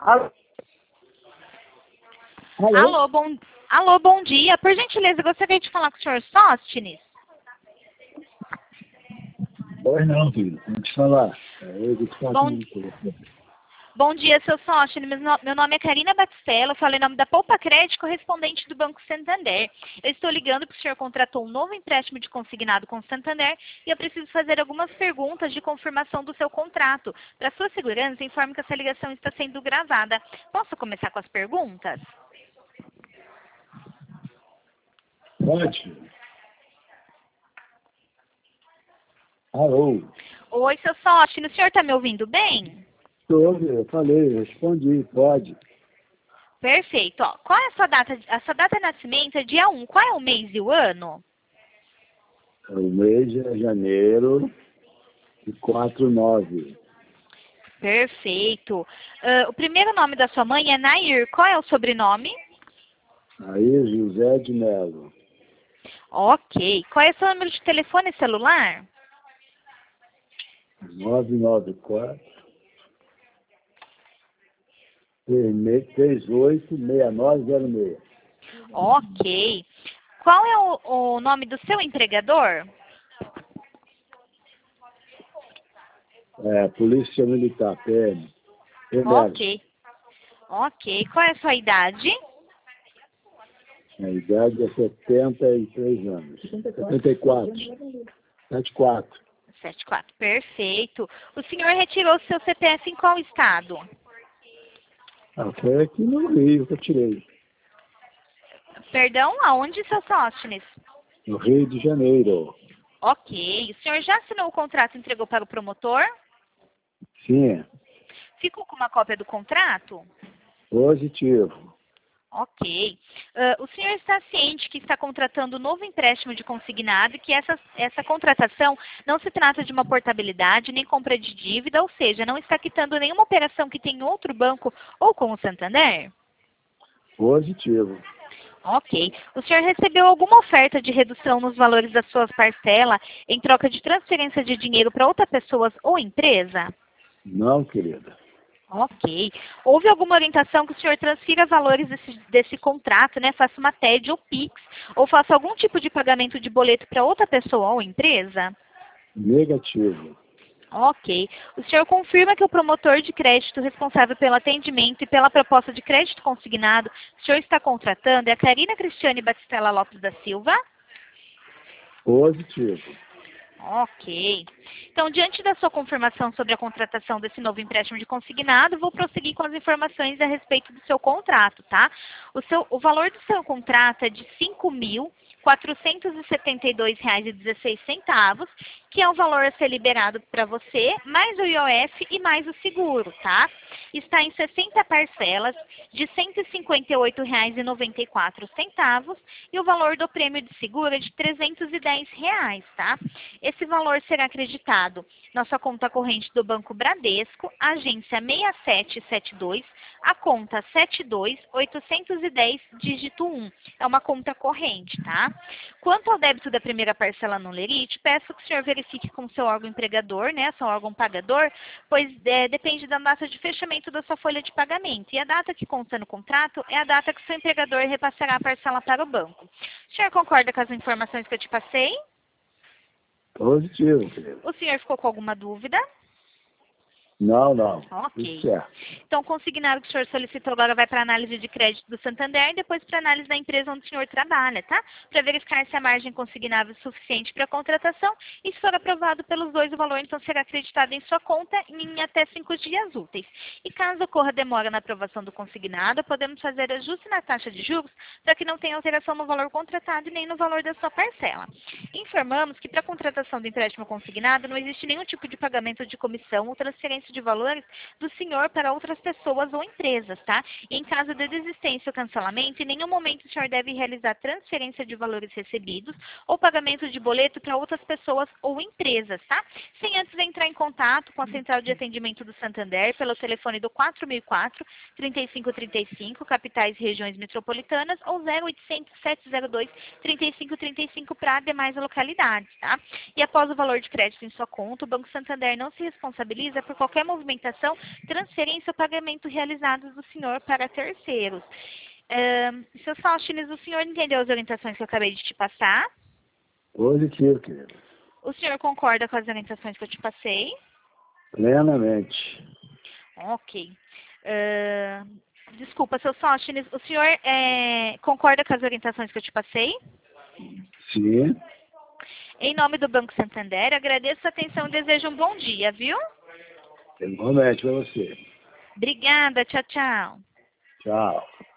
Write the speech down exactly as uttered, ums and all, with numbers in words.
Alô? Alô? Alô, bom, alô, bom dia. Por gentileza, gostaria de falar com o senhor Sóstenes. Pois não, filho. Vou te falar. É eu que te falo Bom, com você. bom dia, seu Sóstenes. Meu no- meu nome é Karina Batistella. Eu falo em nome da Poupa Crédito, correspondente do Banco Santander. Eu estou ligando porque o senhor contratou um novo empréstimo de consignado com o Santander e eu preciso fazer algumas perguntas de confirmação do seu contrato. Para sua segurança, informe que essa ligação está sendo gravada. Posso começar com as perguntas? Pode, filho. Alô? Oi, seu Sóstenes. O senhor está me ouvindo bem? Estou, eu falei, respondi, pode. Perfeito. Ó, qual é a sua data? A sua data de nascimento é dia um. Qual é o mês e o ano? O mês é janeiro e quatro nove. Perfeito. Ah, o primeiro nome da sua mãe é Nair. Qual é o sobrenome? Aí, José de Melo. Ok. Qual é o seu número de telefone celular? nove nove quatro, três oito, seis nove zero seis. Ok. Qual é o, o nome do seu empregador? É, Polícia Militar, P M. Ok. Ok. Qual é a sua idade? A idade é setenta e três anos. setenta e quatro. setenta e quatro. setenta e quatro. Perfeito. O senhor retirou seu C P F em qual estado? Ah, foi aqui no Rio que eu tirei. Perdão, aonde, seu Sóstenes? No Rio de Janeiro. Ok. O senhor já assinou o contrato e entregou para o promotor? Sim, Ficou com uma cópia do contrato? positivo. Ok. Ah, o senhor está ciente que está contratando um novo empréstimo de consignado e que essa, essa contratação não se trata de uma portabilidade nem compra de dívida, ou seja, não está quitando nenhuma operação que tem em outro banco ou com o Santander? Positivo. Ok. O senhor recebeu alguma oferta de redução nos valores das suas parcelas em troca de transferência de dinheiro para outras pessoas ou empresa? Não, querida. Ok. Houve alguma orientação que o senhor transfira valores desse, desse contrato, né? Faça uma T E D ou Pix, ou faça algum tipo de pagamento de boleto para outra pessoa ou empresa? Negativo. Ok. O senhor confirma que o promotor de crédito responsável pelo atendimento e pela proposta de crédito consignado que o senhor está contratando é a Karina Cristiane Batistella Lopes da Silva? Positivo. Ok. Então, diante da sua confirmação sobre a contratação desse novo empréstimo de consignado, vou prosseguir com as informações a respeito do seu contrato, tá? O, seu, o valor do seu contrato é de cinco mil quatrocentos e setenta e dois reais e dezesseis centavos, que é o valor a ser liberado para você, mais o I O F e mais o seguro, tá? Está em sessenta parcelas de cento e cinquenta e oito reais e noventa e quatro centavos e o valor do prêmio de seguro é de trezentos e dez reais, tá? Esse valor será acreditado na sua conta corrente do Banco Bradesco, agência seis sete sete dois, a conta sete dois oitocentos e dez, dígito um. É uma conta corrente, tá? Quanto ao débito da primeira parcela no Lerite, peço que o senhor verifique com o seu órgão empregador, né, seu órgão pagador, pois é, depende da data de fechamento da sua folha de pagamento. E a data que consta no contrato é a data que o seu empregador repassará a parcela para o banco. O senhor concorda com as informações que eu te passei? Positivo, querida. O senhor ficou com alguma dúvida? Não, não. Tudo Ok. certo. Então, o consignado que o senhor solicitou agora vai para análise de crédito do Santander e depois para análise da empresa onde o senhor trabalha, tá? Para verificar se a margem consignável é suficiente para a contratação e se for aprovado pelos dois, o valor então será acreditado em sua conta em até cinco dias úteis. E caso ocorra demora na aprovação do consignado, podemos fazer ajuste na taxa de juros para que não tenha alteração no valor contratado e nem no valor da sua parcela. Informamos que para a contratação do empréstimo consignado não existe nenhum tipo de pagamento de comissão ou transferência de valores do senhor para outras pessoas ou empresas, tá? E em caso de desistência ou cancelamento, em nenhum momento o senhor deve realizar transferência de valores recebidos ou pagamento de boleto para outras pessoas ou empresas, tá? Sem antes entrar em contato com a central de atendimento do Santander pelo telefone do quatro mil e quatro, trinta e cinco trinta e cinco, capitais e regiões metropolitanas, ou zero oitocentos, sete zero dois, trinta e cinco trinta e cinco para demais localidades, tá? E após o valor de crédito em sua conta, o Banco Santander não se responsabiliza por qualquer qualquer movimentação, transferência ou pagamento realizados do senhor para terceiros. Uh, seu Sóstenes, o senhor entendeu as orientações que eu acabei de te passar? Positivo, querido. O senhor concorda com as orientações que eu te passei? Plenamente. Ok. Uh, desculpa, seu Sóstenes, o senhor é, concorda com as orientações que eu te passei? Sim. Em nome do Banco Santander, agradeço a atenção e desejo um bom dia, viu? Igualmente para você. Obrigada, tchau, tchau. Tchau.